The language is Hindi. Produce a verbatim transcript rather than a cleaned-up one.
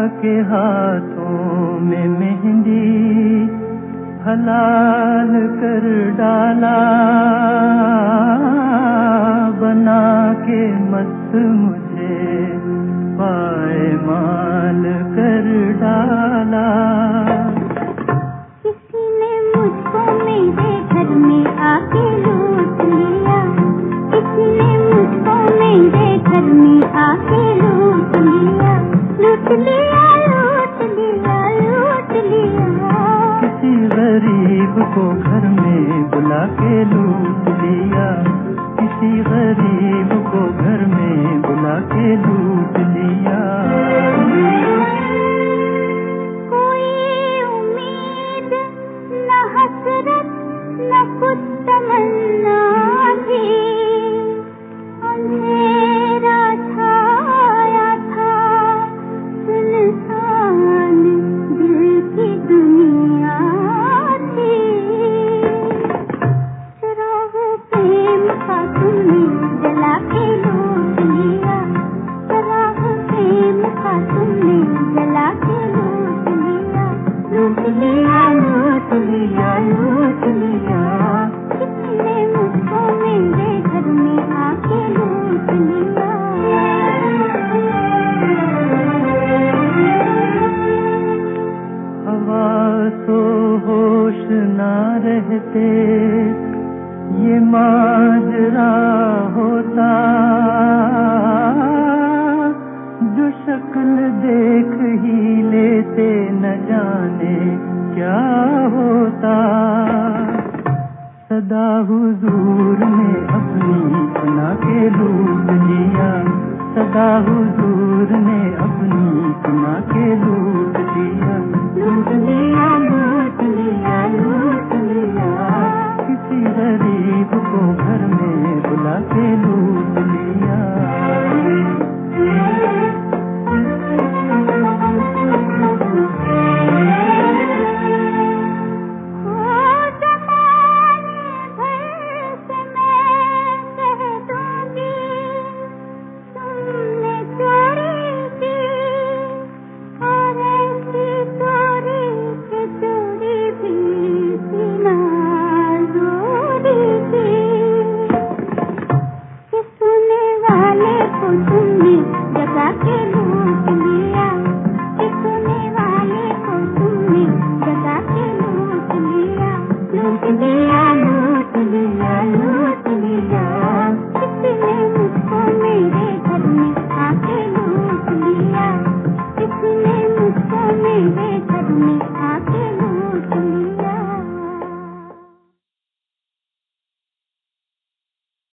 के हाथों में मेहंदी हलाल कर डाला, बना के मस्त मुझे पायमाल कर डाला। किसी ने मुझको मेरे घर में आके लूट लिया, किसी ने मुझको मेरे घर में आके लूट लिया, लूट लिया लूट लिया लूट लिया। किसी गरीब को घर में बुला के लूट लिया, किसी गरीब को घर में बुला के लूट लिया। कोई उम्मीद न हसरत न कुछ तमन्ना थी, अंधेरा छाया था सुनसान दिल की दुनिया थी। चिराग प्रेम का तुमने जला के लूट लिया, चिराग प्रेम का तुमने जला के लूट लिया, लूट लिया लूट लिया लूट लिया। किसी ने मुझको मेरे घर में आके लूट लिया। हवा तो होश ना रहते ये माजरा होता, जो शक्ल देख ही लेते न जाने क्या होता। सदा हुजूर ने अपनी सुना के लूट लिया, सदा हुजूर ने अपनी सुना के लूट लिया।